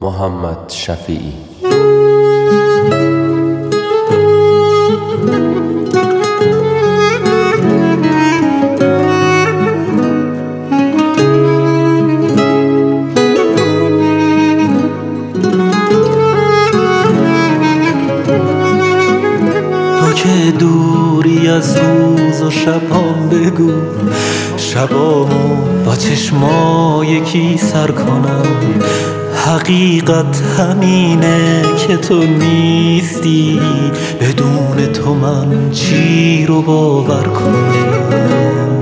محمد شفیعی. تو که دوری از روز و شبام بگو، شبامو با چشمای یکی سر کنم. حقیقت همینه که تو نیستی، بدون تو من چی رو باور کنم.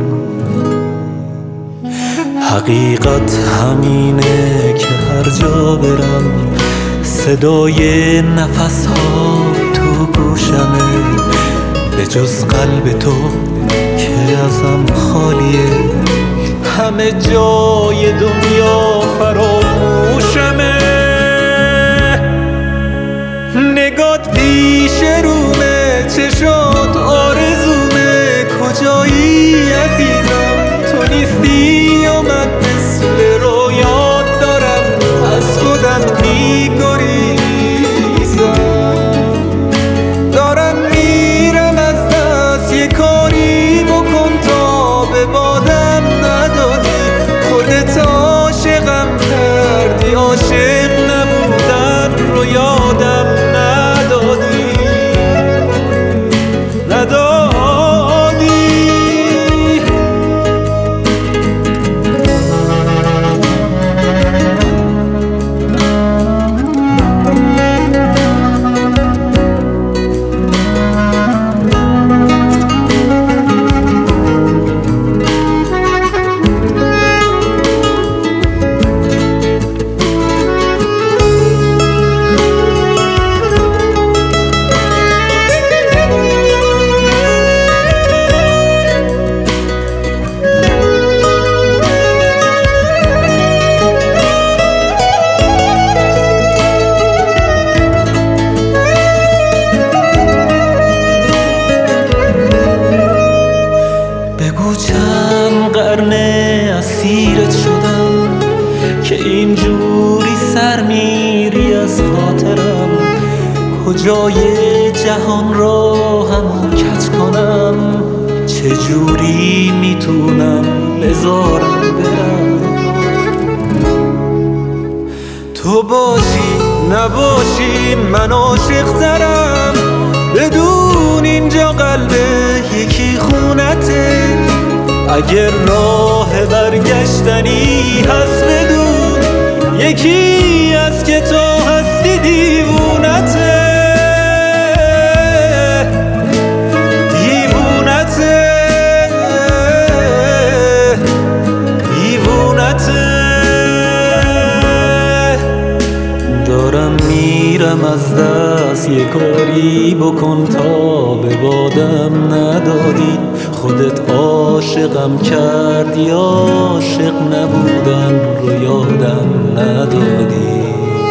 حقیقت همینه که هر جا برم صدای نفس ها تو گوشمه، به جز قلب تو که ازم خالیه. همه جای دنیا فراموشمه، نگات پیش رومه، چشات آرزومه. کجایی عزیزم تو نیستی و من مثل رویات دارم از خودم میگریزم. دارم میرم از دست، یه کاری بکن تا به بادم ندادی. خودت عاشقم کردی، عاشق نبودن رو یادم ندادی. بگو چند قرنه اسیرت شدم که اینجوری سر میری از خاطرم. کجای جهان را همو کج کنم، چجوری میتونم بذارم برم. تو باشی نباشی من عاشق ترم، بدون اینجا قلب یکی خونته. اگر راه برگشتنی هست بدون، یکی از که تو هستی دیوونته. دیوونته دیوونته. دارم میرم از دست، یه کاری بکن تا به بادم ندادی. خودت عاشقم کردی، عاشق نبودن رو یادم ندادی.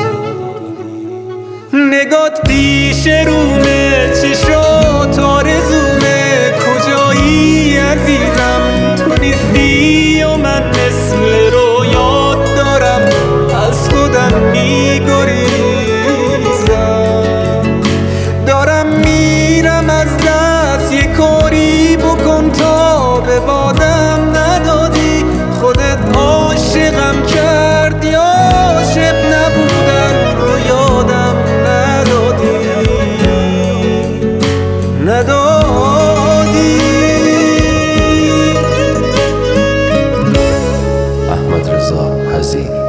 نگات پیش رومه، چشات آرزومه. کجایی عزیزم تو نیستی و من مثل رویات دارم از خودم میگریزم. دارم میرم از دست، یه کاری بکن تا به بادم ندادی. خودت عاشقم کردی، عاشق نبودن رو یادم ندادی. احمد رضا حزین.